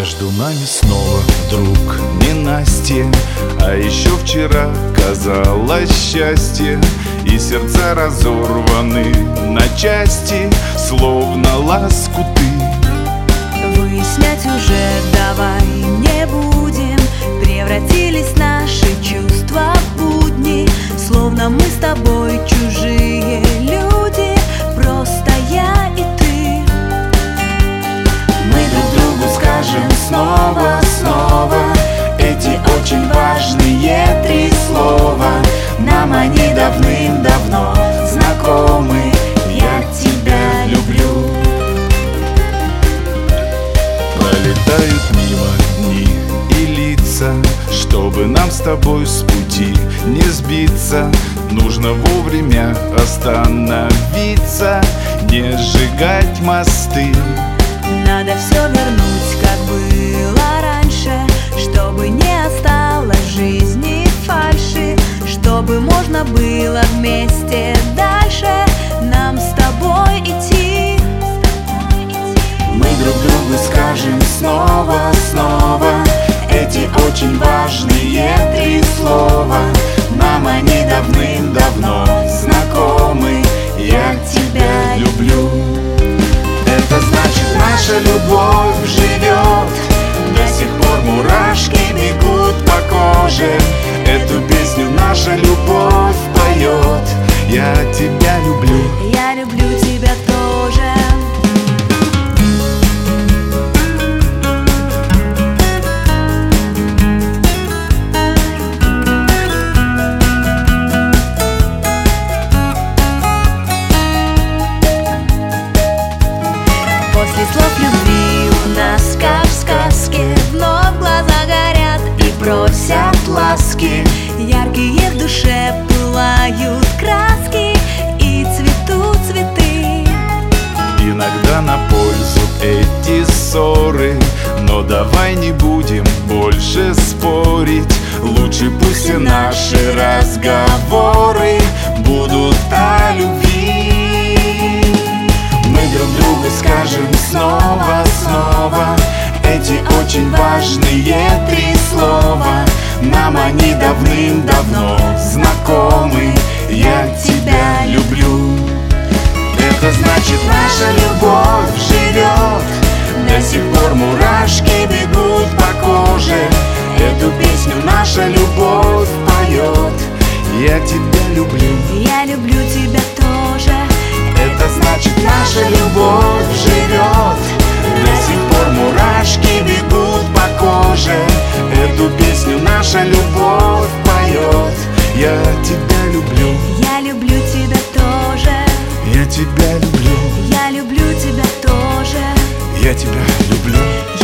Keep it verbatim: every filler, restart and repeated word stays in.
Между нами снова вдруг ненастье, а еще вчера казалось счастье, и сердца разорваны на части, словно лоскуты. Выяснять уже давай не будем, превратились наши чувства в будни, словно мы с тобой чужие люди, просто я и ты. Мы друг другу скажем снова, снова эти очень важные три слова. Нам они давным-давно знакомы. Я тебя люблю. Пролетают мимо дни и лица, чтобы нам с тобой с пути не сбиться. Нужно вовремя остановиться, не сжигать мосты. Надо все вернуть, как было раньше, чтобы не осталось в жизни фальши, чтобы можно было вместе дальше нам с тобой идти. Мы друг другу скажем снова, снова эти очень важные три слова. Нам они давным-давно знакомы. Я тебя люблю. Это значит, наша любовь живет. До сих пор мурашки бегут по коже. Эту песню наша любовь поет. Я тебя люблю. Я люблю тебя тоже. После слов любви у нас, как в сказке, вновь глаза горят и просят ласки. Яркие в душе пылают краски и цветут цветы. Иногда на пользу эти ссоры, но давай не будем больше спорить. Лучше пусть все наши разговоры будут о любви. Мы друг другу скажем снова, снова эти очень важные три слова. Нам они давным-давно знакомы. Я тебя люблю. Это значит, наша любовь живет. До сих пор мурашки бегут по коже. Эту песню наша любовь поет. Я тебя люблю. Я люблю тебя тоже. Это значит, наша любовь живет. До сих пор мурашки бегут по коже. Эту песню наша любовь поет. Я тебя люблю. Я люблю тебя тоже. Я тебя люблю. Я люблю тебя тоже. Я тебя люблю.